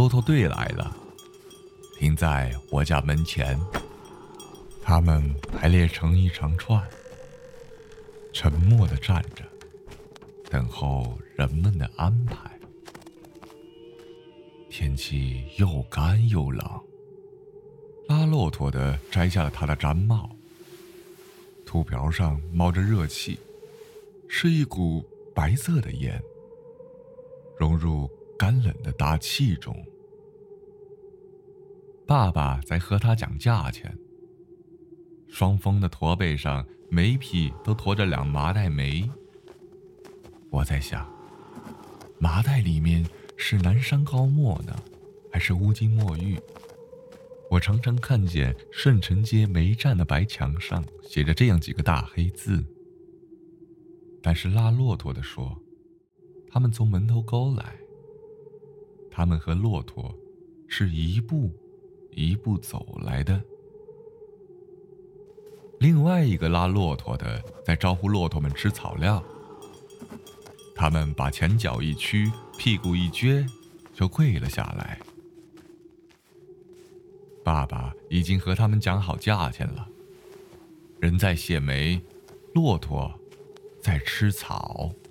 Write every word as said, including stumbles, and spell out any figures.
骆驼队来了，停在我家门前。他们排列成一长串，沉默地站着，等候人们的安排。天气又干又冷，拉骆驼的摘下了他的毡帽，秃瓢上冒着热气，是一股白色的烟，融入干冷的大气中。爸爸在和他讲价钱，双峰的驼背上每匹都驮着两麻袋煤。我在想，麻袋里面是南山高墨呢，还是乌金墨玉？我常常看见顺城街煤站的白墙上写着这样几个大黑字。但是拉骆驼的说，他们从门头沟来，他们和骆驼是一步一步走来的。另外一个拉骆驼的在招呼骆驼们吃草料，他们把前脚一屈，屁股一撅，就跪了下来。爸爸已经和他们讲好价钱了，人在卸煤，骆驼在吃草。